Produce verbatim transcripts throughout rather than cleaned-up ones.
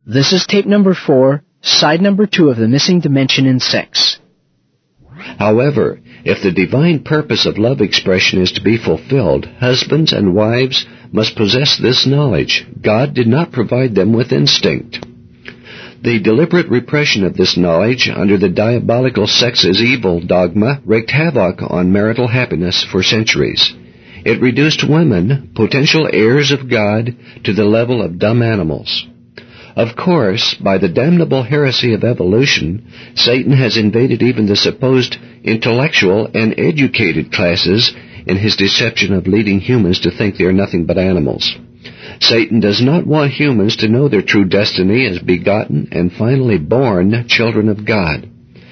This is tape number four, side number two of The Missing Dimension in Sex. However, if the divine purpose of love expression is to be fulfilled, husbands and wives must possess this knowledge. God did not provide them with instinct. The deliberate repression of this knowledge under the diabolical sex is evil dogma wreaked havoc on marital happiness for centuries. It reduced women, potential heirs of God, to the level of dumb animals. Of course, by the damnable heresy of evolution, Satan has invaded even the supposed intellectual and educated classes in his deception of leading humans to think they are nothing but animals. Satan does not want humans to know their true destiny as begotten and finally born children of God.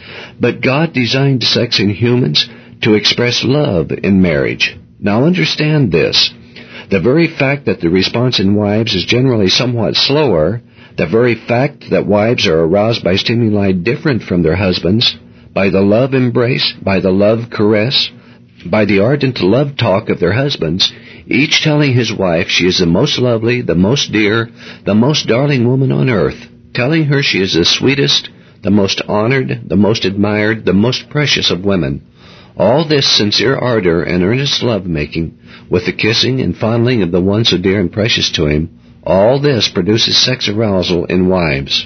But God designed sex in humans to express love in marriage. Now understand this. The very fact that the response in wives is generally somewhat slower, the very fact that wives are aroused by stimuli different from their husbands, by the love embrace, by the love caress, by the ardent love talk of their husbands, each telling his wife she is the most lovely, the most dear, the most darling woman on earth, telling her she is the sweetest, the most honored, the most admired, the most precious of women. All this sincere ardor and earnest love-making, with the kissing and fondling of the one so dear and precious to him, all this produces sex arousal in wives.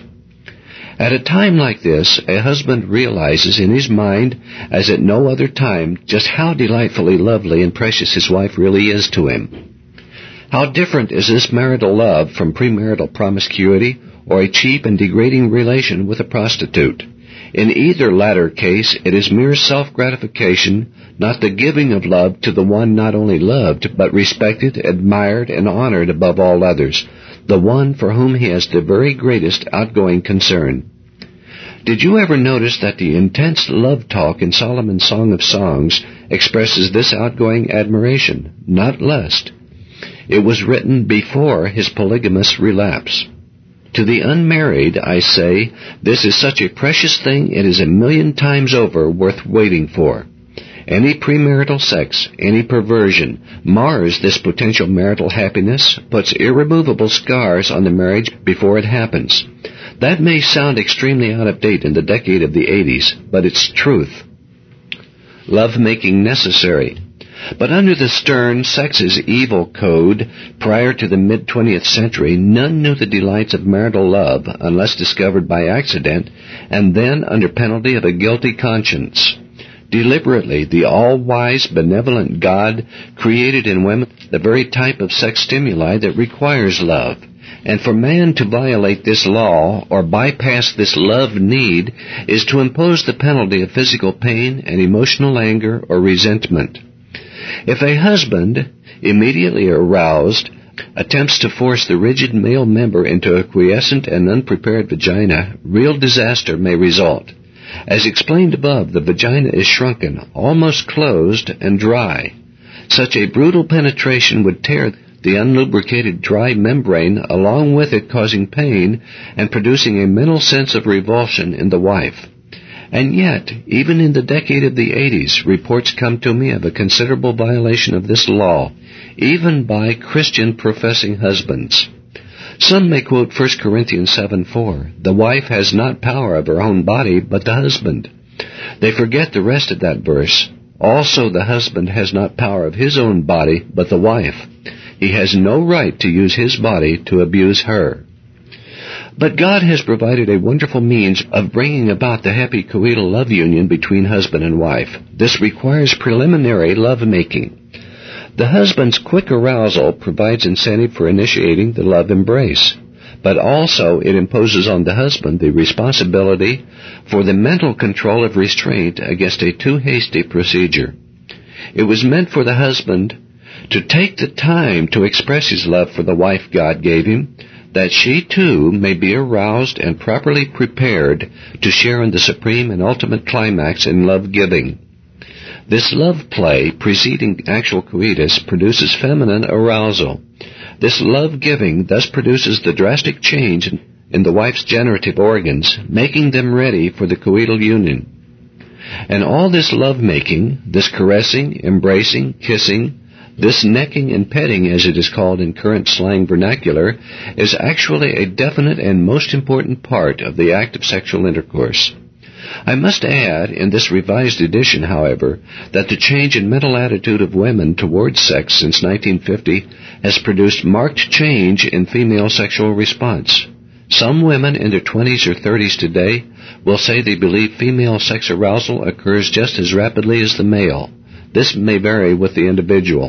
At a time like this, a husband realizes in his mind, as at no other time, just how delightfully lovely and precious his wife really is to him. How different is this marital love from premarital promiscuity or a cheap and degrading relation with a prostitute. In either latter case, it is mere self-gratification, not the giving of love to the one not only loved, but respected, admired, and honored above all others, the one for whom he has the very greatest outgoing concern. Did you ever notice that the intense love talk in Solomon's Song of Songs expresses this outgoing admiration, not lust? It was written before his polygamous relapse. To the unmarried, I say, this is such a precious thing it is a million times over worth waiting for. Any premarital sex, any perversion, mars this potential marital happiness, puts irremovable scars on the marriage before it happens. That may sound extremely out of date in the decade of the eighties, but it's truth. Love-making necessary. But under the stern sex is evil code, prior to the mid-twentieth century, none knew the delights of marital love unless discovered by accident, and then under penalty of a guilty conscience. Deliberately, the all-wise, benevolent God created in women the very type of sex stimuli that requires love. And for man to violate this law or bypass this love need is to impose the penalty of physical pain and emotional anger or resentment. If a husband, immediately aroused, attempts to force the rigid male member into a quiescent and unprepared vagina, real disaster may result. As explained above, the vagina is shrunken, almost closed, and dry. Such a brutal penetration would tear the unlubricated dry membrane, along with it causing pain and producing a mental sense of revulsion in the wife. And yet, even in the decade of the eighties, reports come to me of a considerable violation of this law, even by Christian professing husbands. Some may quote First Corinthians seven four, the wife has not power of her own body, but the husband. They forget the rest of that verse. Also the husband has not power of his own body, but the wife. He has no right to use his body to abuse her. But God has provided a wonderful means of bringing about the happy coital love union between husband and wife. This requires preliminary love-making. The husband's quick arousal provides incentive for initiating the love embrace, but also it imposes on the husband the responsibility for the mental control of restraint against a too hasty procedure. It was meant for the husband to take the time to express his love for the wife God gave him, that she too may be aroused and properly prepared to share in the supreme and ultimate climax in love-giving. This love play preceding actual coitus produces feminine arousal. This love-giving thus produces the drastic change in the wife's generative organs, making them ready for the coital union. And all this love-making, this caressing, embracing, kissing, This necking and petting, as it is called in current slang vernacular, is actually a definite and most important part of the act of sexual intercourse. I must add, in this revised edition, however, that the change in mental attitude of women towards sex since nineteen fifty has produced marked change in female sexual response. Some women in their twenties or thirties today will say they believe female sex arousal occurs just as rapidly as the male. This may vary with the individual.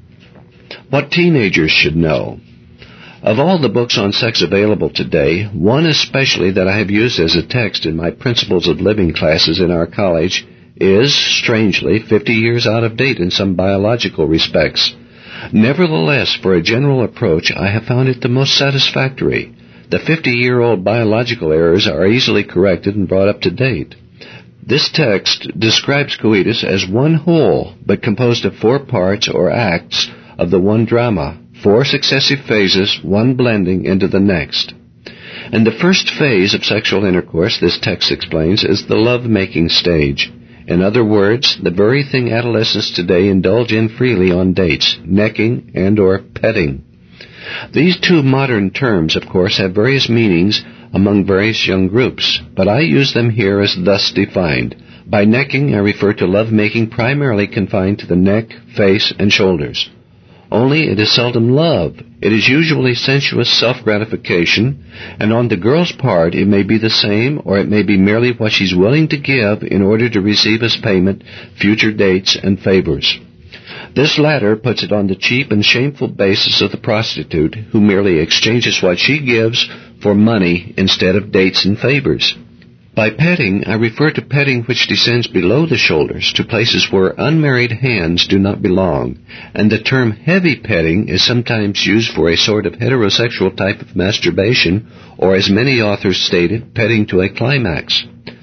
What teenagers should know. Of all the books on sex available today, one especially that I have used as a text in my Principles of Living classes in our college is, strangely, fifty years out of date in some biological respects. Nevertheless, for a general approach, I have found it the most satisfactory. The fifty-year-old biological errors are easily corrected and brought up to date. This text describes coitus as one whole, but composed of four parts or acts of the one drama, four successive phases, one blending into the next. And the first phase of sexual intercourse, this text explains, is the love-making stage. In other words, the very thing adolescents today indulge in freely on dates, necking and or petting. These two modern terms, of course, have various meanings among various young groups, but I use them here as thus defined. By necking, I refer to love-making primarily confined to the neck, face, and shoulders. Only it is seldom love. It is usually sensuous self-gratification, and on the girl's part it may be the same, or it may be merely what she's willing to give in order to receive as payment future dates and favors. This latter puts it on the cheap and shameful basis of the prostitute, who merely exchanges what she gives for money instead of dates and favors. By petting, I refer to petting which descends below the shoulders to places where unmarried hands do not belong, and the term heavy petting is sometimes used for a sort of heterosexual type of masturbation, or as many authors stated, petting to a climax.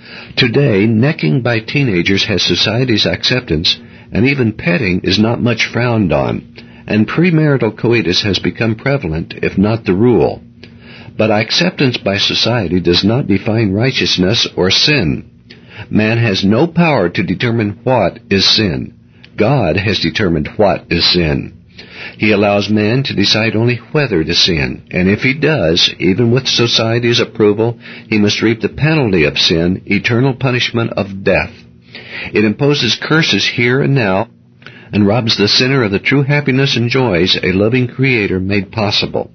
Today, necking by teenagers has society's acceptance, and even petting is not much frowned on, and premarital coitus has become prevalent, if not the rule. But acceptance by society does not define righteousness or sin. Man has no power to determine what is sin. God has determined what is sin. He allows man to decide only whether to sin, and if he does, even with society's approval, he must reap the penalty of sin, eternal punishment of death. It imposes curses here and now, and robs the sinner of the true happiness and joys a loving Creator made possible.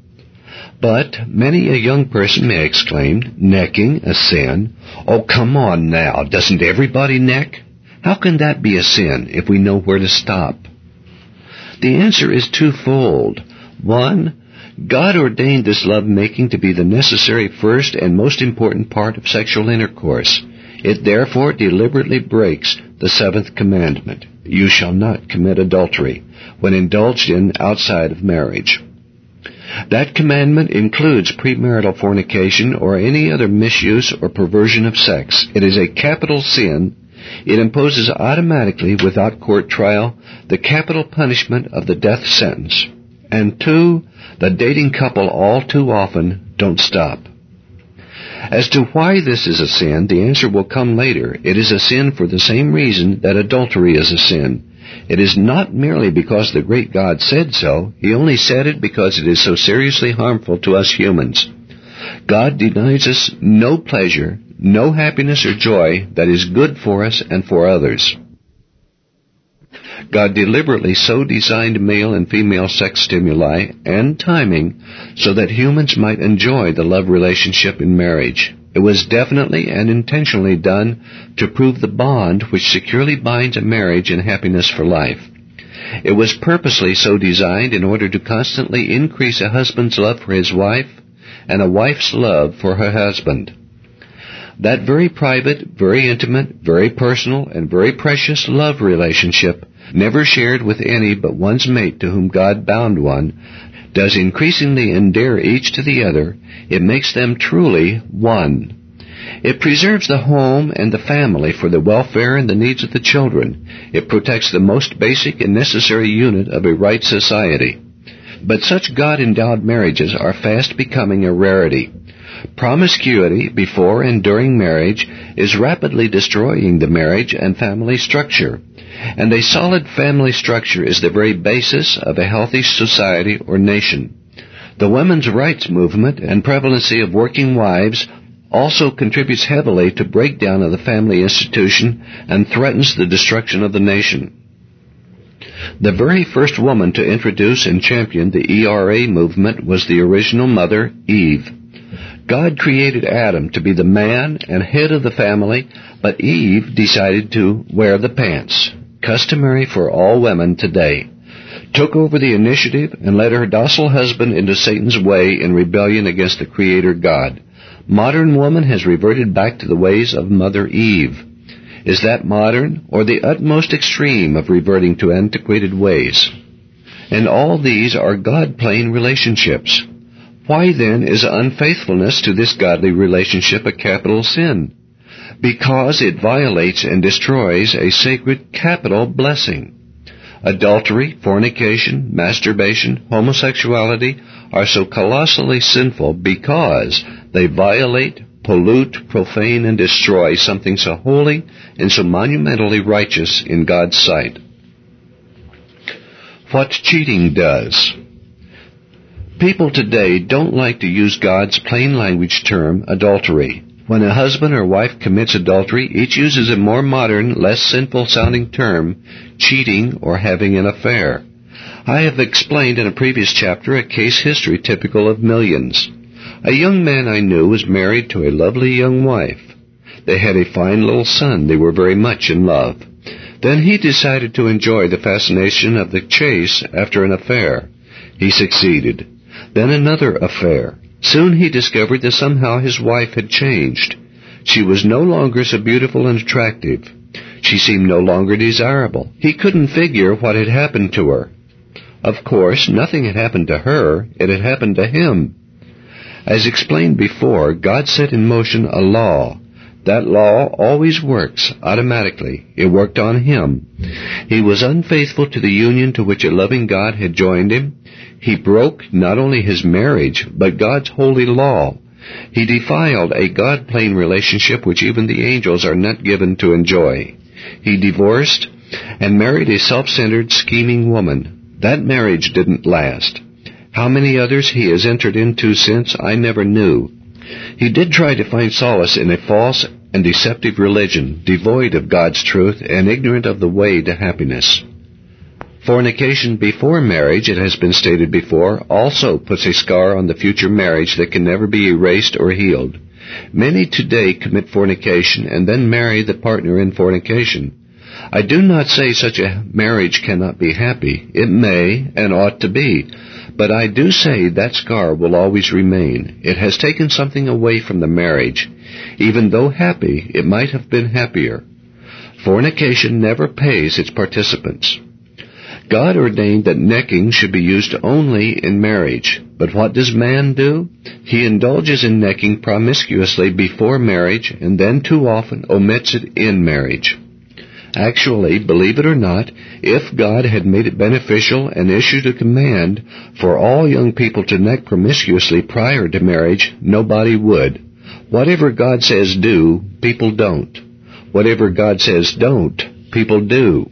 But many a young person may exclaim, necking a sin? Oh, come on now, doesn't everybody neck? How can that be a sin if we know where to stop? The answer is twofold. One, God ordained this love-making to be the necessary first and most important part of sexual intercourse. It therefore deliberately breaks the seventh commandment, you shall not commit adultery, when indulged in outside of marriage. That commandment includes premarital fornication or any other misuse or perversion of sex. It is a capital sin. It imposes automatically, without court trial, the capital punishment of the death sentence. And two, the dating couple all too often don't stop. As to why this is a sin, the answer will come later. It is a sin for the same reason that adultery is a sin. It is not merely because the great God said so. He only said it because it is so seriously harmful to us humans. God denies us no pleasure, no happiness or joy that is good for us and for others. God deliberately so designed male and female sex stimuli and timing so that humans might enjoy the love relationship in marriage. It was definitely and intentionally done to prove the bond which securely binds a marriage and happiness for life. It was purposely so designed in order to constantly increase a husband's love for his wife and a wife's love for her husband. That very private, very intimate, very personal, and very precious love relationship, never shared with any but one's mate to whom God bound one, does increasingly endear each to the other. It makes them truly one. It preserves the home and the family for the welfare and the needs of the children. It protects the most basic and necessary unit of a right society. But such God-endowed marriages are fast becoming a rarity. Promiscuity before and during marriage is rapidly destroying the marriage and family structure. And a solid family structure is the very basis of a healthy society or nation. The women's rights movement and prevalency of working wives also contributes heavily to breakdown of the family institution and threatens the destruction of the nation. The very first woman to introduce and champion the E R A movement was the original mother, Eve. God created Adam to be the man and head of the family, but Eve decided to wear the pants, customary for all women today, took over the initiative and led her docile husband into Satan's way in rebellion against the Creator God. Modern woman has reverted back to the ways of Mother Eve. Is that modern, or the utmost extreme of reverting to antiquated ways? And all these are God-plane relationships. Why then is unfaithfulness to this godly relationship a capital sin? Because it violates and destroys a sacred capital blessing. Adultery, fornication, masturbation, homosexuality are so colossally sinful because they violate, pollute, profane, and destroy something so holy and so monumentally righteous in God's sight. What cheating does. People today don't like to use God's plain language term, adultery. When a husband or wife commits adultery, each uses a more modern, less sinful-sounding term, cheating or having an affair. I have explained in a previous chapter a case history typical of millions. A young man I knew was married to a lovely young wife. They had a fine little son. They were very much in love. Then he decided to enjoy the fascination of the chase after an affair. He succeeded. Then another affair. Soon he discovered that somehow his wife had changed. She was no longer so beautiful and attractive. She seemed no longer desirable. He couldn't figure what had happened to her. Of course, nothing had happened to her. It had happened to him. As explained before, God set in motion a law. That law always works automatically. It worked on him. He was unfaithful to the union to which a loving God had joined him. He broke not only his marriage, but God's holy law. He defiled a God-plane relationship which even the angels are not given to enjoy. He divorced and married a self-centered, scheming woman. That marriage didn't last. How many others he has entered into since, I never knew. He did try to find solace in a false and deceptive religion, devoid of God's truth and ignorant of the way to happiness. Fornication before marriage, it has been stated before, also puts a scar on the future marriage that can never be erased or healed. Many today commit fornication and then marry the partner in fornication. I do not say such a marriage cannot be happy. It may and ought to be. But I do say that scar will always remain. It has taken something away from the marriage. Even though happy, it might have been happier. Fornication never pays its participants. God ordained that necking should be used only in marriage. But what does man do? He indulges in necking promiscuously before marriage and then too often omits it in marriage. Actually, believe it or not, if God had made it beneficial and issued a command for all young people to neck promiscuously prior to marriage, nobody would. Whatever God says do, people don't. Whatever God says don't, people do.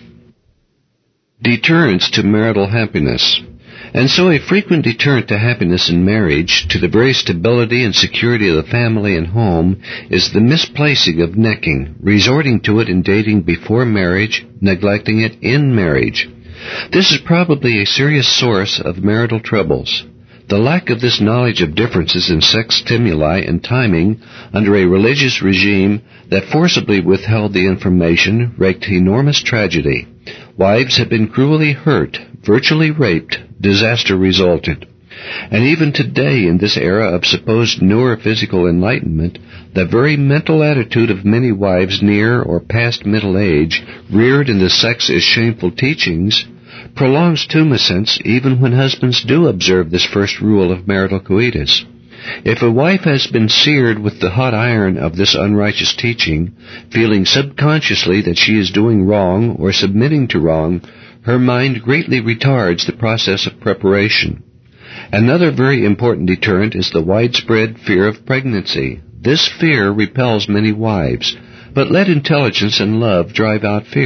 Deterrence to marital happiness. And so a frequent deterrent to happiness in marriage, to the very stability and security of the family and home, is the misplacing of necking, resorting to it in dating before marriage, neglecting it in marriage. This is probably a serious source of marital troubles. The lack of this knowledge of differences in sex stimuli and timing under a religious regime that forcibly withheld the information wreaked enormous tragedy. Wives have been cruelly hurt, virtually raped, disaster resulted. And even today, in this era of supposed newer physical enlightenment, the very mental attitude of many wives near or past middle age, reared in the sex as shameful teachings, prolongs tumescence even when husbands do observe this first rule of marital coitus. If a wife has been seared with the hot iron of this unrighteous teaching, feeling subconsciously that she is doing wrong or submitting to wrong, her mind greatly retards the process of preparation. Another very important deterrent is the widespread fear of pregnancy. This fear repels many wives, but let intelligence and love drive out fear.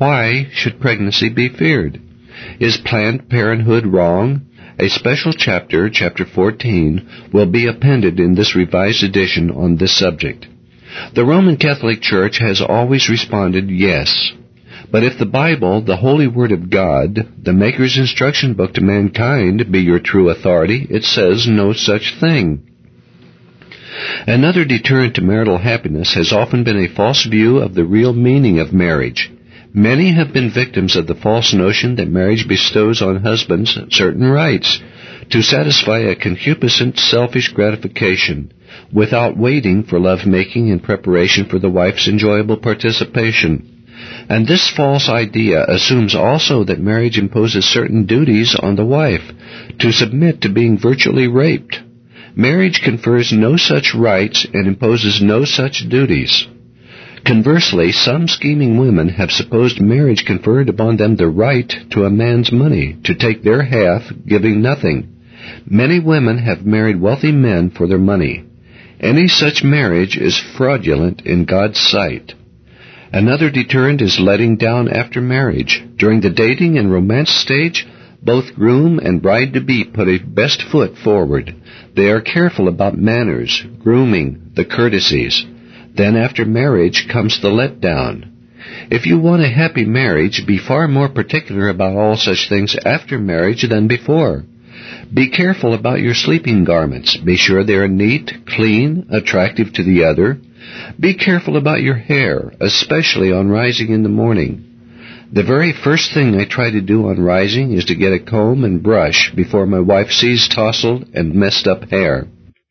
Why should pregnancy be feared? Is Planned Parenthood wrong? A special chapter, chapter fourteen, will be appended in this revised edition on this subject. The Roman Catholic Church has always responded yes. But if the Bible, the Holy Word of God, the Maker's instruction book to mankind, be your true authority, it says no such thing. Another deterrent to marital happiness has often been a false view of the real meaning of marriage. Many have been victims of the false notion that marriage bestows on husbands certain rights to satisfy a concupiscent, selfish gratification, without waiting for love-making in preparation for the wife's enjoyable participation. And this false idea assumes also that marriage imposes certain duties on the wife to submit to being virtually raped. Marriage confers no such rights and imposes no such duties. Conversely, some scheming women have supposed marriage conferred upon them the right to a man's money, to take their half, giving nothing. Many women have married wealthy men for their money. Any such marriage is fraudulent in God's sight. Another deterrent is letting down after marriage. During the dating and romance stage, both groom and bride-to-be put a best foot forward. They are careful about manners, grooming, the courtesies. Then after marriage comes the letdown. If you want a happy marriage, be far more particular about all such things after marriage than before. Be careful about your sleeping garments. Be sure they are neat, clean, attractive to the other. Be careful about your hair, especially on rising in the morning. The very first thing I try to do on rising is to get a comb and brush before my wife sees tousled and messed up hair.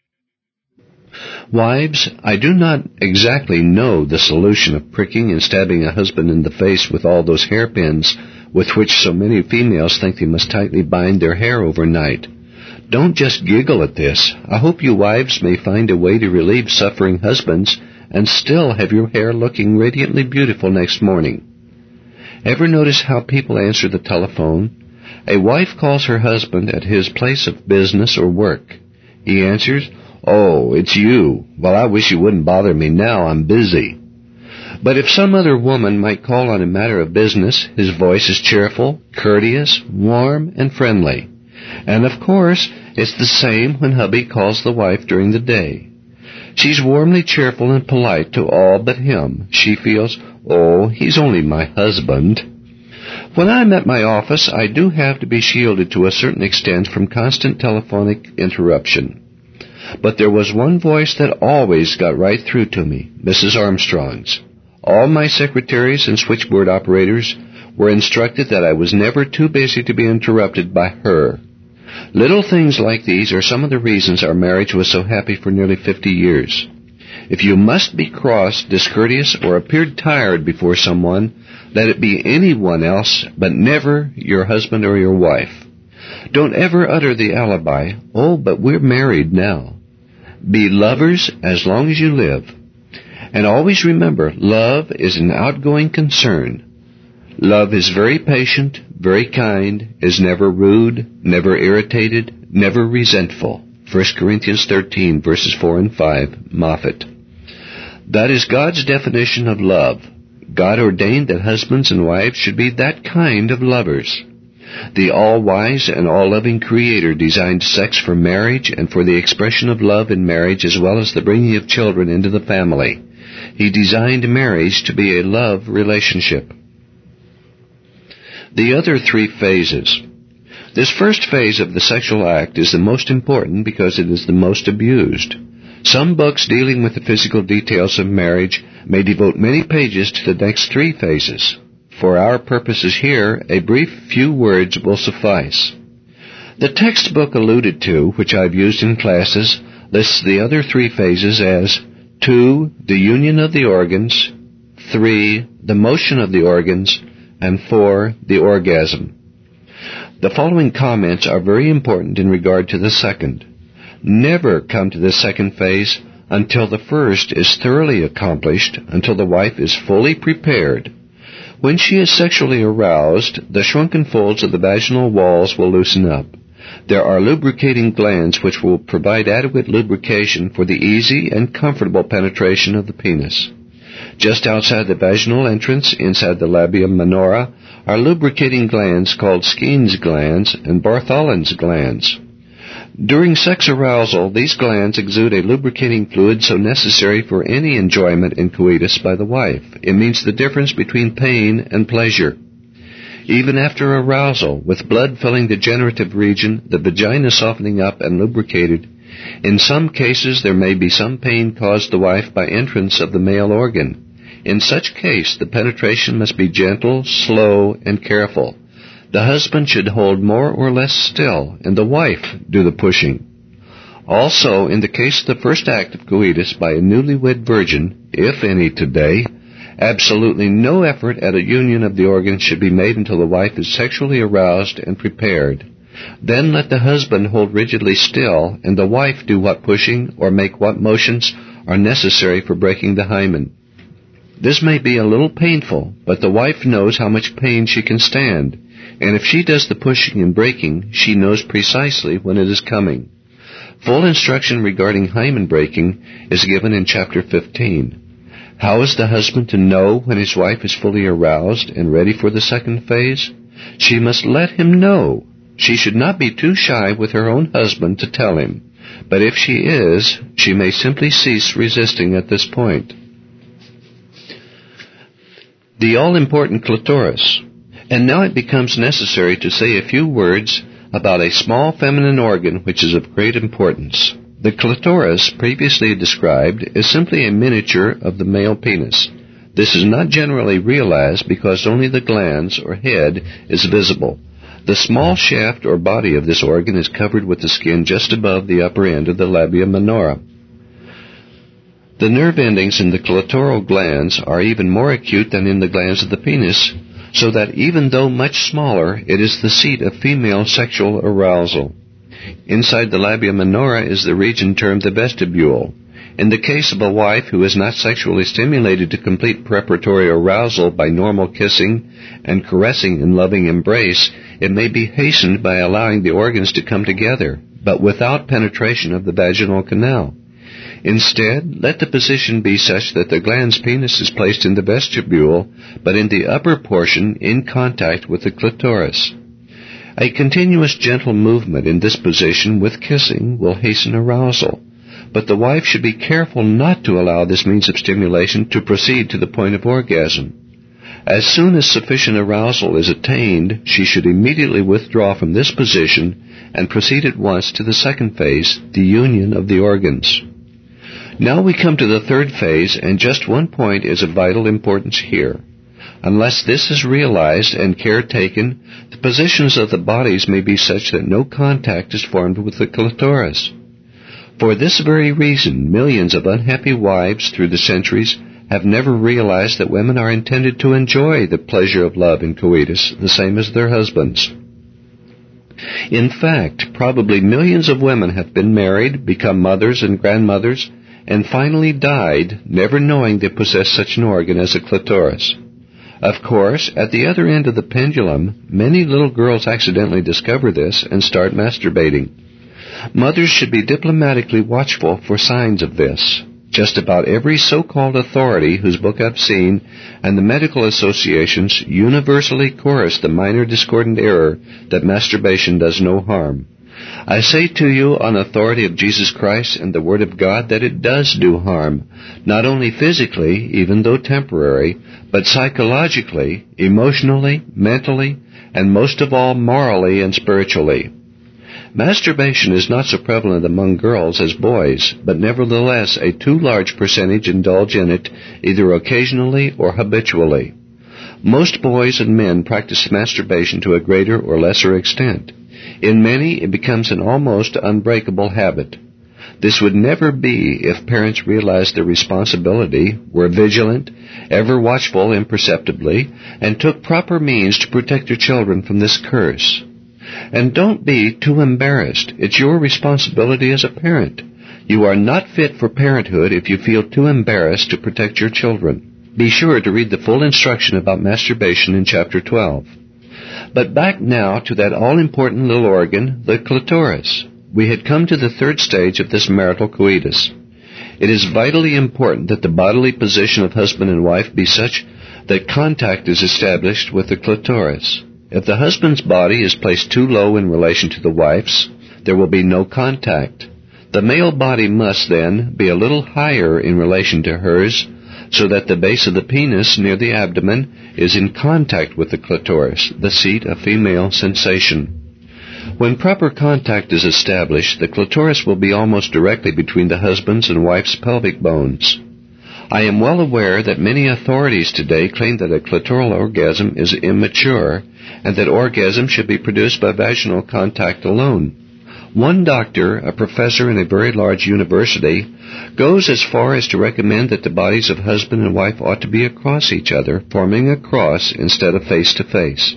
Wives, I do not exactly know the solution of pricking and stabbing a husband in the face with all those hairpins with which so many females think they must tightly bind their hair overnight. Don't just giggle at this. I hope you wives may find a way to relieve suffering husbands and still have your hair looking radiantly beautiful next morning. Ever notice how people answer the telephone? A wife calls her husband at his place of business or work. He answers, "Oh, it's you. Well, I wish you wouldn't bother me now. I'm busy." But if some other woman might call on a matter of business, his voice is cheerful, courteous, warm, and friendly. And of course, it's the same when hubby calls the wife during the day. She's warmly cheerful and polite to all but him. She feels, "Oh, he's only my husband." When I'm at my office, I do have to be shielded to a certain extent from constant telephonic interruption. But there was one voice that always got right through to me, Missus Armstrong's. All my secretaries and switchboard operators were instructed that I was never too busy to be interrupted by her. Little things like these are some of the reasons our marriage was so happy for nearly fifty years. If you must be cross, discourteous, or appeared tired before someone, let it be anyone else, but never your husband or your wife. Don't ever utter the alibi, "Oh, but we're married now." Be lovers as long as you live. And always remember, love is an outgoing concern. Love is very patient, very kind, is never rude, never irritated, never resentful. First Corinthians thirteen, verses four and five, Moffat. That is God's definition of love. God ordained that husbands and wives should be that kind of lovers. The all-wise and all-loving Creator designed sex for marriage and for the expression of love in marriage as well as the bringing of children into the family. He designed marriage to be a love relationship. The other three phases. This first phase of the sexual act is the most important because it is the most abused. Some books dealing with the physical details of marriage may devote many pages to the next three phases. For our purposes here, a brief few words will suffice. The textbook alluded to, which I've used in classes, lists the other three phases as two, the union of the organs, three, the motion of the organs, and four, the orgasm. The following comments are very important in regard to the second. Never come to the second phase until the first is thoroughly accomplished, until the wife is fully prepared. When she is sexually aroused, the shrunken folds of the vaginal walls will loosen up. There are lubricating glands which will provide adequate lubrication for the easy and comfortable penetration of the penis. Just outside the vaginal entrance, inside the labia minora, are lubricating glands called Skene's glands and Bartholin's glands. During sex arousal, these glands exude a lubricating fluid so necessary for any enjoyment in coitus by the wife. It means the difference between pain and pleasure. Even after arousal, with blood filling the generative region, the vagina softening up and lubricated, in some cases there may be some pain caused the wife by entrance of the male organ. In such case, the penetration must be gentle, slow, and careful. The husband should hold more or less still, and the wife do the pushing. Also, in the case of the first act of coitus by a newlywed virgin, if any today, absolutely no effort at a union of the organs should be made until the wife is sexually aroused and prepared. Then let the husband hold rigidly still, and the wife do what pushing or make what motions are necessary for breaking the hymen. This may be a little painful, but the wife knows how much pain she can stand, and if she does the pushing and breaking, she knows precisely when it is coming. Full instruction regarding hymen breaking is given in chapter fifteen. How is the husband to know when his wife is fully aroused and ready for the second phase? She must let him know. She should not be too shy with her own husband to tell him, but if she is, she may simply cease resisting at this point. The all-important clitoris. And now it becomes necessary to say a few words about a small feminine organ which is of great importance. The clitoris, previously described, is simply a miniature of the male penis. This is not generally realized because only the glans, or head, is visible. The small shaft or body of this organ is covered with the skin just above the upper end of the labia minora. The nerve endings in the clitoral glands are even more acute than in the glands of the penis, so that even though much smaller, it is the seat of female sexual arousal. Inside the labia minora is the region termed the vestibule. In the case of a wife who is not sexually stimulated to complete preparatory arousal by normal kissing and caressing and loving embrace, it may be hastened by allowing the organs to come together, but without penetration of the vaginal canal. Instead, let the position be such that the glans penis is placed in the vestibule, but in the upper portion in contact with the clitoris. A continuous gentle movement in this position with kissing will hasten arousal, but the wife should be careful not to allow this means of stimulation to proceed to the point of orgasm. As soon as sufficient arousal is attained, she should immediately withdraw from this position and proceed at once to the second phase, the union of the organs. Now we come to the third phase, and just one point is of vital importance here. Unless this is realized and care taken, the positions of the bodies may be such that no contact is formed with the clitoris. For this very reason, millions of unhappy wives through the centuries have never realized that women are intended to enjoy the pleasure of love in coitus, the same as their husbands. In fact, probably millions of women have been married, become mothers and grandmothers, and finally died, never knowing they possess such an organ as a clitoris. Of course, at the other end of the pendulum, many little girls accidentally discover this and start masturbating. Mothers should be diplomatically watchful for signs of this. Just about every so-called authority whose book I've seen and the medical associations universally chorus the minor discordant error that masturbation does no harm. I say to you on authority of Jesus Christ and the Word of God that it does do harm, not only physically, even though temporary, but psychologically, emotionally, mentally, and most of all morally and spiritually. Masturbation is not so prevalent among girls as boys, but nevertheless a too large percentage indulge in it, either occasionally or habitually. Most boys and men practice masturbation to a greater or lesser extent. In many, it becomes an almost unbreakable habit. This would never be if parents realized their responsibility, were vigilant, ever watchful imperceptibly, and took proper means to protect their children from this curse. And don't be too embarrassed. It's your responsibility as a parent. You are not fit for parenthood if you feel too embarrassed to protect your children. Be sure to read the full instruction about masturbation in chapter twelve. But back now to that all-important little organ, the clitoris. We had come to the third stage of this marital coitus. It is vitally important that the bodily position of husband and wife be such that contact is established with the clitoris. If the husband's body is placed too low in relation to the wife's, there will be no contact. The male body must, then, be a little higher in relation to hers, so that the base of the penis near the abdomen is in contact with the clitoris, the seat of female sensation. When proper contact is established, the clitoris will be almost directly between the husband's and wife's pelvic bones. I am well aware that many authorities today claim that a clitoral orgasm is immature and that orgasm should be produced by vaginal contact alone. One doctor, a professor in a very large university, goes as far as to recommend that the bodies of husband and wife ought to be across each other, forming a cross instead of face to face.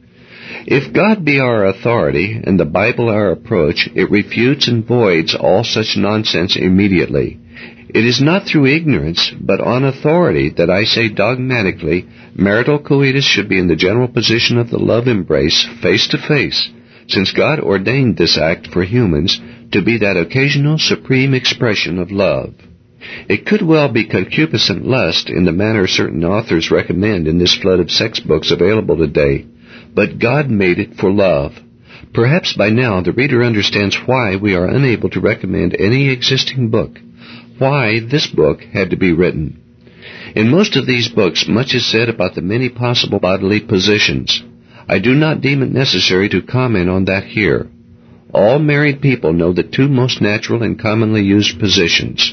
If God be our authority and the Bible our approach, it refutes and voids all such nonsense immediately. It is not through ignorance, but on authority, that I say dogmatically, marital coitus should be in the general position of the love embrace, face to face, since God ordained this act for humans to be that occasional supreme expression of love. It could well be concupiscent lust in the manner certain authors recommend in this flood of sex books available today, but God made it for love. Perhaps by now the reader understands why we are unable to recommend any existing book, why this book had to be written. In most of these books, much is said about the many possible bodily positions. I do not deem it necessary to comment on that here. All married people know the two most natural and commonly used positions.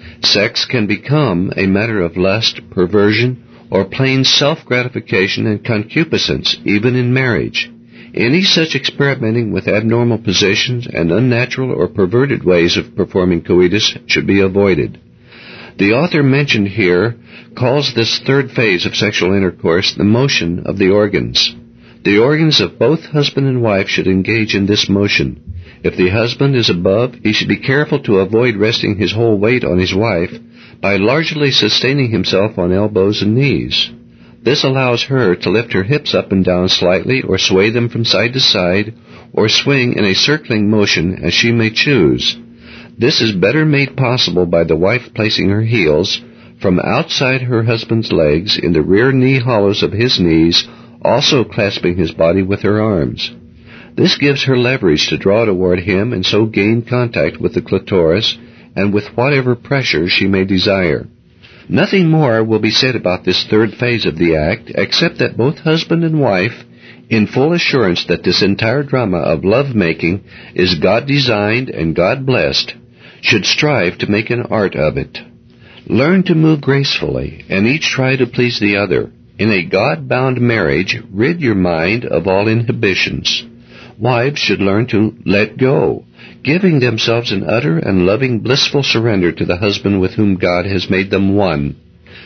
Sex can become a matter of lust, perversion, or plain self-gratification and concupiscence, even in marriage. Any such experimenting with abnormal positions and unnatural or perverted ways of performing coitus should be avoided. The author mentioned here calls this third phase of sexual intercourse the motion of the organs. The organs of both husband and wife should engage in this motion. If the husband is above, he should be careful to avoid resting his whole weight on his wife by largely sustaining himself on elbows and knees. This allows her to lift her hips up and down slightly or sway them from side to side or swing in a circling motion as she may choose. This is better made possible by the wife placing her heels from outside her husband's legs in the rear knee hollows of his knees, also clasping his body with her arms. This gives her leverage to draw toward him and so gain contact with the clitoris and with whatever pressure she may desire. Nothing more will be said about this third phase of the act, except that both husband and wife, in full assurance that this entire drama of love-making is God-designed and God-blessed, should strive to make an art of it. Learn to move gracefully, and each try to please the other. In a God-bound marriage, rid your mind of all inhibitions. Wives should learn to let go, giving themselves an utter and loving blissful surrender to the husband with whom God has made them one.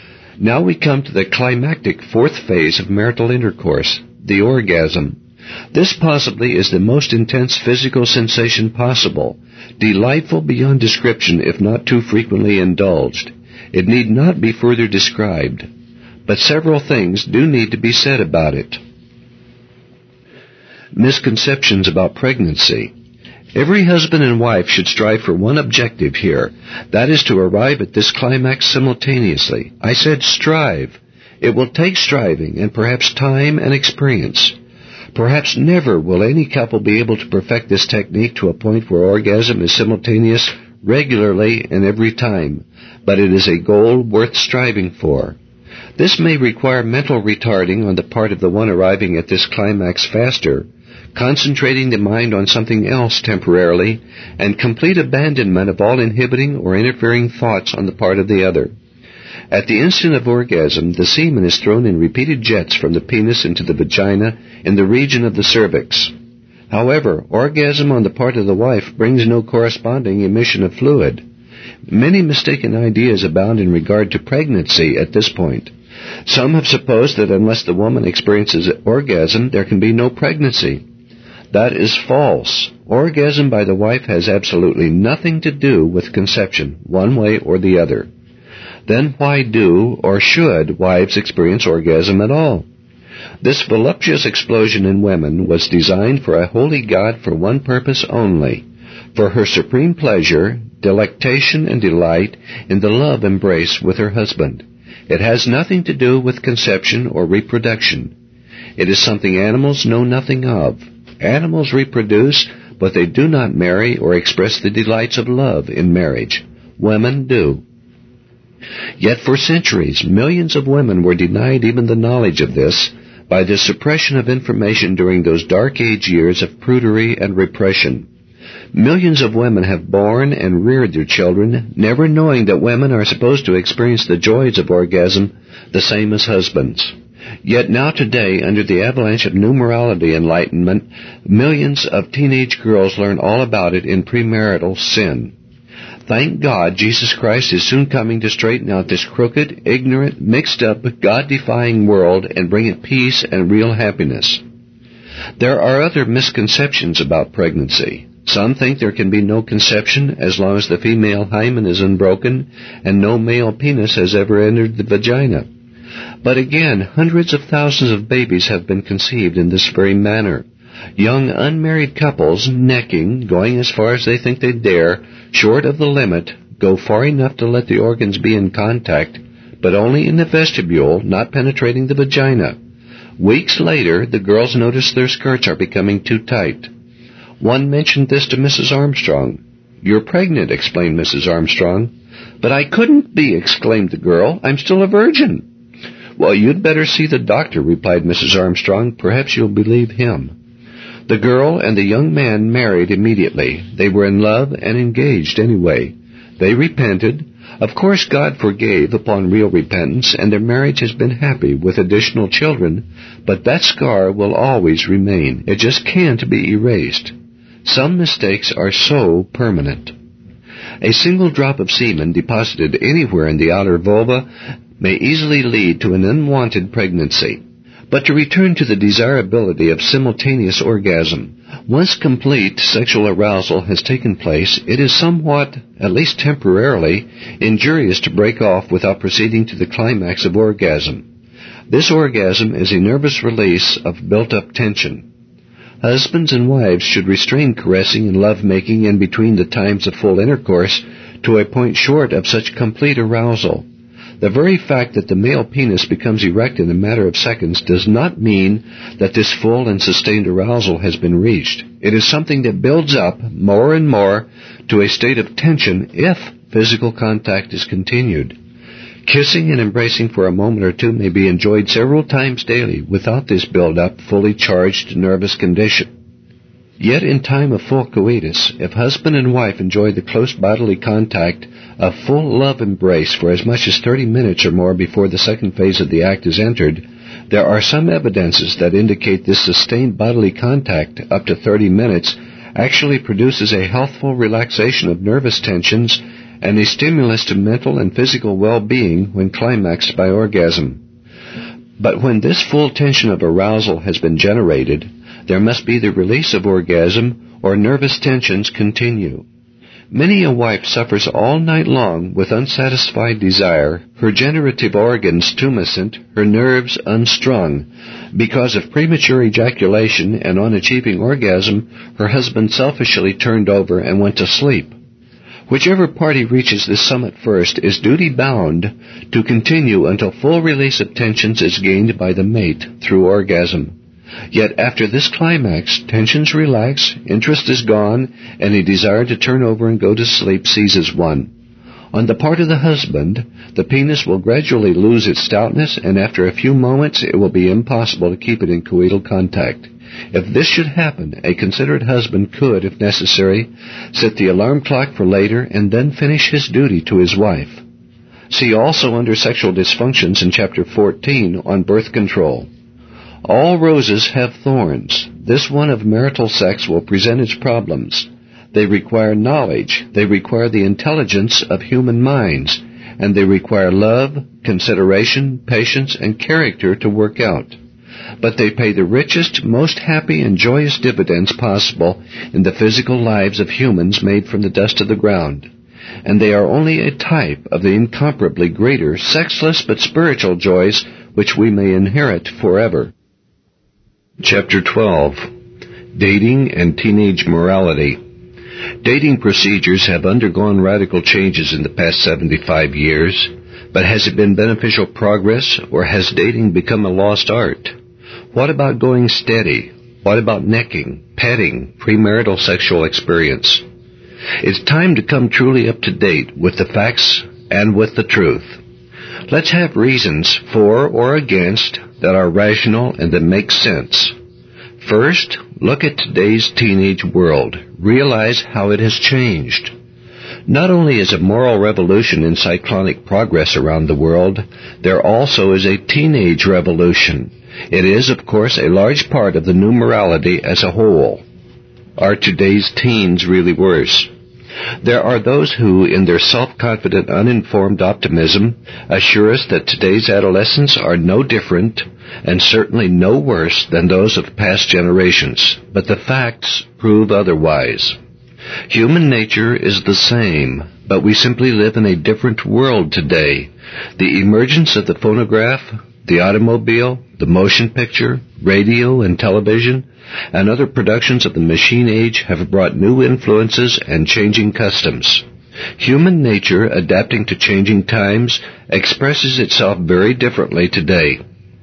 Now we come to the climactic fourth phase of marital intercourse, the orgasm. This possibly is the most intense physical sensation possible, delightful beyond description if not too frequently indulged. It need not be further described, but several things do need to be said about it. Misconceptions about pregnancy. Every husband and wife should strive for one objective here, that is to arrive at this climax simultaneously. I said strive. It will take striving and perhaps time and experience. Perhaps never will any couple be able to perfect this technique to a point where orgasm is simultaneous regularly and every time, but it is a goal worth striving for. This may require mental retarding on the part of the one arriving at this climax faster, concentrating the mind on something else temporarily, and complete abandonment of all inhibiting or interfering thoughts on the part of the other. At the instant of orgasm, the semen is thrown in repeated jets from the penis into the vagina in the region of the cervix. However, orgasm on the part of the wife brings no corresponding emission of fluid. Many mistaken ideas abound in regard to pregnancy at this point. Some have supposed that unless the woman experiences orgasm, there can be no pregnancy. That is false. Orgasm by the wife has absolutely nothing to do with conception, one way or the other. Then why do or should wives experience orgasm at all? This voluptuous explosion in women was designed for a holy God for one purpose only, for her supreme pleasure, delectation and delight in the love embrace with her husband. It has nothing to do with conception or reproduction. It is something animals know nothing of. Animals reproduce, but they do not marry or express the delights of love in marriage. Women do. Yet for centuries, millions of women were denied even the knowledge of this by the suppression of information during those dark age years of prudery and repression. Millions of women have borne and reared their children, never knowing that women are supposed to experience the joys of orgasm the same as husbands. Yet now today, under the avalanche of new morality enlightenment, millions of teenage girls learn all about it in premarital sin. Thank God Jesus Christ is soon coming to straighten out this crooked, ignorant, mixed-up, God-defying world and bring it peace and real happiness. There are other misconceptions about pregnancy. Some think there can be no conception as long as the female hymen is unbroken and no male penis has ever entered the vagina. But again, hundreds of thousands of babies have been conceived in this very manner. Young unmarried couples, necking, going as far as they think they dare, short of the limit, go far enough to let the organs be in contact, but only in the vestibule, not penetrating the vagina. Weeks later, the girls notice their skirts are becoming too tight. One mentioned this to Missus Armstrong. "You're pregnant," explained Missus Armstrong. "But I couldn't be," exclaimed the girl. "I'm still a virgin." "Well, you'd better see the doctor," replied Missus Armstrong. "Perhaps you'll believe him." The girl and the young man married immediately. They were in love and engaged anyway. They repented. Of course, God forgave upon real repentance, and their marriage has been happy with additional children, but that scar will always remain. It just can't be erased. Some mistakes are so permanent. A single drop of semen deposited anywhere in the outer vulva may easily lead to an unwanted pregnancy. But to return to the desirability of simultaneous orgasm, once complete sexual arousal has taken place, it is somewhat, at least temporarily, injurious to break off without proceeding to the climax of orgasm. This orgasm is a nervous release of built-up tension. Husbands and wives should restrain caressing and love-making in between the times of full intercourse to a point short of such complete arousal. The very fact that the male penis becomes erect in a matter of seconds does not mean that this full and sustained arousal has been reached. It is something that builds up more and more to a state of tension if physical contact is continued. Kissing and embracing for a moment or two may be enjoyed several times daily without this build-up, fully charged nervous condition. Yet in time of full coitus, if husband and wife enjoy the close bodily contact of full love embrace for as much as thirty minutes or more before the second phase of the act is entered, there are some evidences that indicate this sustained bodily contact up to thirty minutes actually produces a healthful relaxation of nervous tensions and a stimulus to mental and physical well-being when climaxed by orgasm. But when this full tension of arousal has been generated, there must be the release of orgasm or nervous tensions continue. Many a wife suffers all night long with unsatisfied desire, her generative organs tumescent, her nerves unstrung. Because of premature ejaculation and on achieving orgasm, her husband selfishly turned over and went to sleep. Whichever party reaches this summit first is duty-bound to continue until full release of tensions is gained by the mate through orgasm. Yet after this climax, tensions relax, interest is gone, and a desire to turn over and go to sleep seizes one. On the part of the husband, the penis will gradually lose its stoutness, and after a few moments it will be impossible to keep it in coital contact. If this should happen, a considerate husband could, if necessary, set the alarm clock for later and then finish his duty to his wife. See also under sexual dysfunctions in Chapter fourteen on birth control. All roses have thorns. This one of marital sex will present its problems. They require knowledge, they require the intelligence of human minds, and they require love, consideration, patience, and character to work out. But they pay the richest, most happy, and joyous dividends possible in the physical lives of humans made from the dust of the ground. And they are only a type of the incomparably greater, sexless but spiritual joys which we may inherit forever. Chapter twelve. Dating and Teenage Morality. Dating procedures have undergone radical changes in the past seventy-five years, but has it been beneficial progress, or has dating become a lost art? What about going steady? What about necking, petting, premarital sexual experience? It's time to come truly up to date with the facts and with the truth. Let's have reasons for or against that are rational and that make sense. First, look at today's teenage world. Realize how it has changed. Not only is a moral revolution in cyclonic progress around the world, there also is a teenage revolution. It is, of course, a large part of the new morality as a whole. Are today's teens really worse? There are those who, in their self-confident, uninformed optimism, assure us that today's adolescents are no different and certainly no worse than those of past generations, but the facts prove otherwise. Human nature is the same, but we simply live in a different world today. The emergence of the phonograph, the automobile, the motion picture, radio and television, and other productions of the machine age have brought new influences and changing customs. Human nature, adapting to changing times, expresses itself very differently today.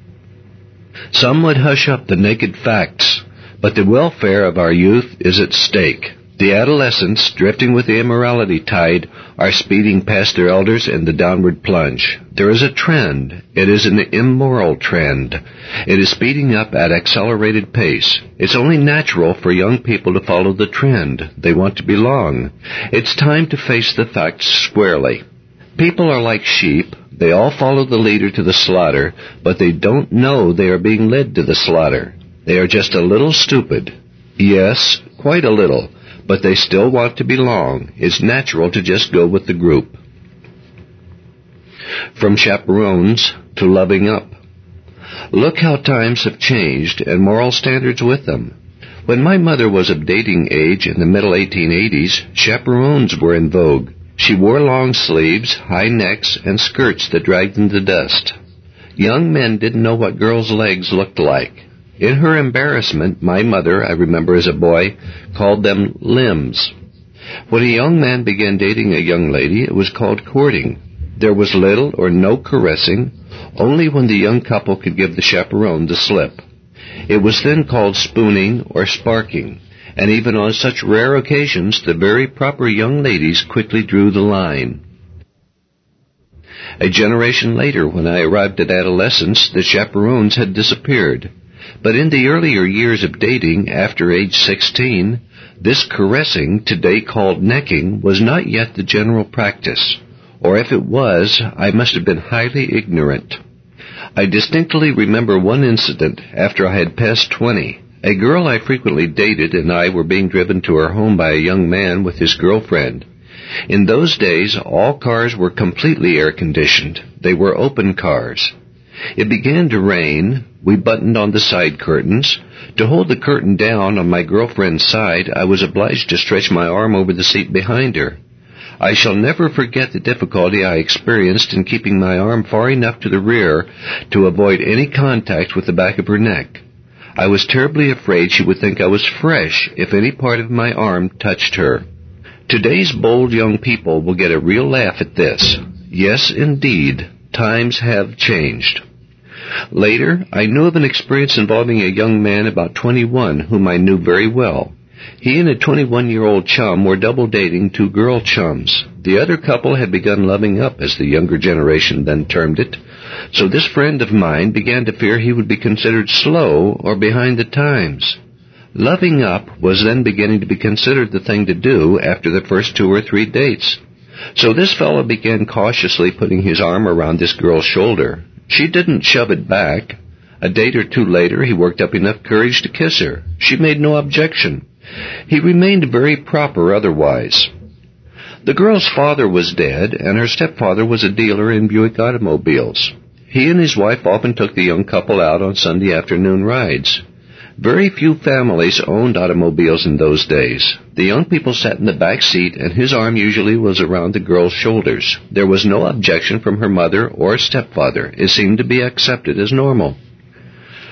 Some would hush up the naked facts, but the welfare of our youth is at stake. The adolescents, drifting with the immorality tide, are speeding past their elders in the downward plunge. There is a trend. It is an immoral trend. It is speeding up at accelerated pace. It's only natural for young people to follow the trend. They want to belong. It's time to face the facts squarely. People are like sheep. They all follow the leader to the slaughter, but they don't know they are being led to the slaughter. They are just a little stupid. Yes, quite a little. But they still want to belong. It's natural to just go with the group. From chaperones to loving up. Look how times have changed and moral standards with them. When my mother was of dating age in the middle eighteen eighties, chaperones were in vogue. She wore long sleeves, high necks, and skirts that dragged in the dust. Young men didn't know what girls' legs looked like. In her embarrassment, my mother, I remember as a boy, called them limbs. When a young man began dating a young lady, it was called courting. There was little or no caressing, only when the young couple could give the chaperone the slip. It was then called spooning or sparking, and even on such rare occasions, the very proper young ladies quickly drew the line. A generation later, when I arrived at adolescence, the chaperones had disappeared. But in the earlier years of dating, after age sixteen, this caressing, today called necking, was not yet the general practice. Or if it was, I must have been highly ignorant. I distinctly remember one incident after I had passed twenty. A girl I frequently dated and I were being driven to her home by a young man with his girlfriend. In those days, all cars were completely air-conditioned. They were open cars. It began to rain. We buttoned on the side curtains. To hold the curtain down on my girlfriend's side, I was obliged to stretch my arm over the seat behind her. I shall never forget the difficulty I experienced in keeping my arm far enough to the rear to avoid any contact with the back of her neck. I was terribly afraid she would think I was fresh if any part of my arm touched her. Today's bold young people will get a real laugh at this. Yes, indeed, times have changed. Later, I knew of an experience involving a young man about twenty-one whom I knew very well. He and a twenty-one-year-old chum were double dating two girl chums. The other couple had begun loving up, as the younger generation then termed it, so this friend of mine began to fear he would be considered slow or behind the times. Loving up was then beginning to be considered the thing to do after the first two or three dates. So this fellow began cautiously putting his arm around this girl's shoulder. She didn't shove it back. A date or two later, he worked up enough courage to kiss her. She made no objection. He remained very proper otherwise. The girl's father was dead, and her stepfather was a dealer in Buick automobiles. He and his wife often took the young couple out on Sunday afternoon rides. Very few families owned automobiles in those days. The young people sat in the back seat, and his arm usually was around the girl's shoulders. There was no objection from her mother or stepfather. It seemed to be accepted as normal.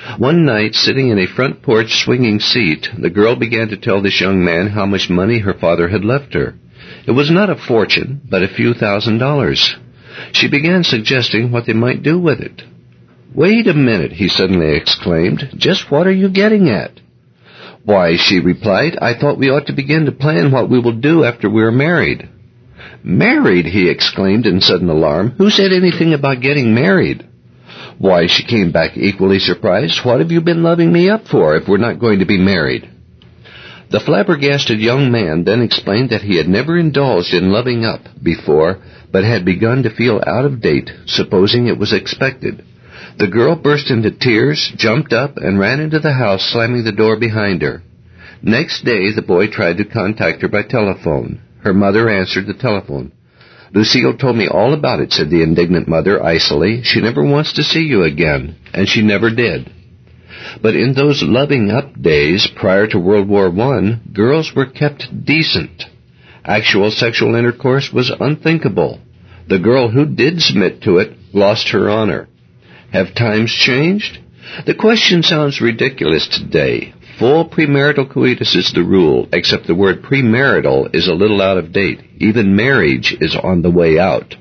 One night, sitting in a front porch swinging seat, the girl began to tell this young man how much money her father had left her. It was not a fortune, but a few thousand dollars. She began suggesting what they might do with it. "Wait a minute," he suddenly exclaimed. "Just what are you getting at?" "Why," she replied, "I thought we ought to begin to plan what we will do after we are married." "Married?" he exclaimed in sudden alarm. "Who said anything about getting married?" "Why," she came back equally surprised, "what have you been loving me up for if we're not going to be married?" The flabbergasted young man then explained that he had never indulged in loving up before, but had begun to feel out of date, supposing it was expected. The girl burst into tears, jumped up, and ran into the house, slamming the door behind her. Next day, the boy tried to contact her by telephone. Her mother answered the telephone. "Lucille told me all about it," said the indignant mother icily. "She never wants to see you again." And she never did. But in those loving up days prior to World War One, girls were kept decent. Actual sexual intercourse was unthinkable. The girl who did submit to it lost her honor. Have times changed? The question sounds ridiculous today. Full premarital coitus is the rule, except the word premarital is a little out of date. Even marriage is on the way out.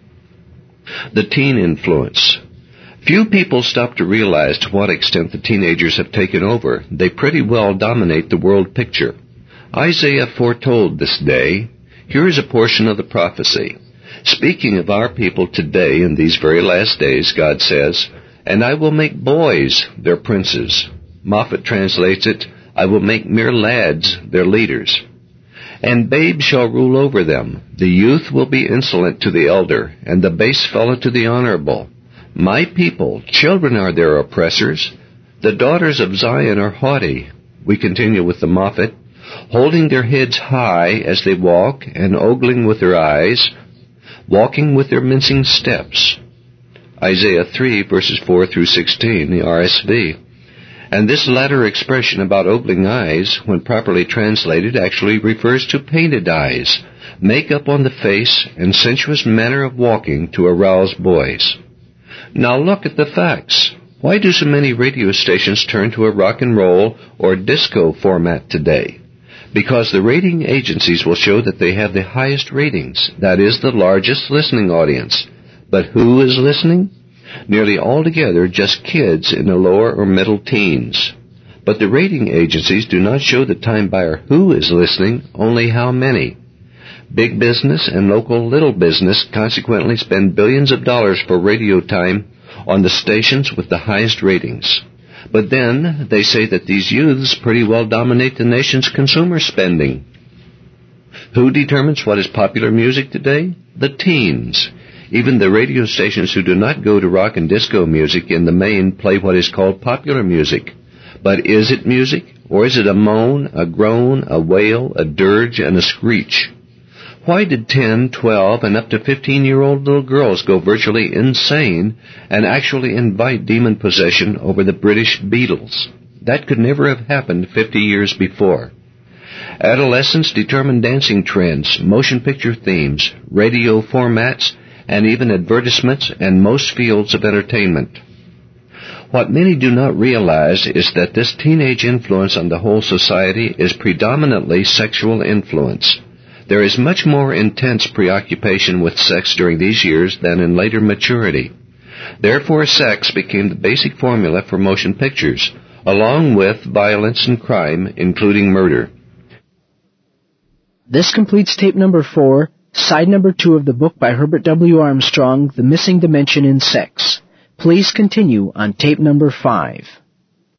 The teen influence. Few people stop to realize to what extent the teenagers have taken over. They pretty well dominate the world picture. Isaiah foretold this day. Here is a portion of the prophecy. Speaking of our people today in these very last days, God says, "And I will make boys their princes." Moffat translates it, "I will make mere lads their leaders. And babes shall rule over them. The youth will be insolent to the elder, and the base fellow to the honorable. My people, children are their oppressors. The daughters of Zion are haughty." We continue with the Moffat, "holding their heads high as they walk, and ogling with their eyes, walking with their mincing steps." Isaiah three, verses four through sixteen, the R S V. And this latter expression about ogling eyes, when properly translated, actually refers to painted eyes, makeup on the face, and sensuous manner of walking to arouse boys. Now look at the facts. Why do so many radio stations turn to a rock and roll or disco format today? Because the rating agencies will show that they have the highest ratings, that is, the largest listening audience. But who is listening? Nearly altogether just kids in the lower or middle teens. But the rating agencies do not show the time buyer who is listening, only how many. Big business and local little business consequently spend billions of dollars for radio time on the stations with the highest ratings. But then they say that these youths pretty well dominate the nation's consumer spending. Who determines what is popular music today? The teens. Even the radio stations who do not go to rock and disco music in the main play what is called popular music. But is it music? Or is it a moan, a groan, a wail, a dirge, and a screech? Why did ten, twelve, and up to fifteen-year-old little girls go virtually insane and actually invite demon possession over the British Beatles? That could never have happened fifty years before. Adolescents determine dancing trends, motion picture themes, radio formats, and even advertisements and most fields of entertainment. What many do not realize is that this teenage influence on the whole society is predominantly sexual influence. There is much more intense preoccupation with sex during these years than in later maturity. Therefore, sex became the basic formula for motion pictures, along with violence and crime, including murder. This completes tape number four, side number two of the book by Herbert W. Armstrong, The Missing Dimension in Sex. Please continue on tape number five.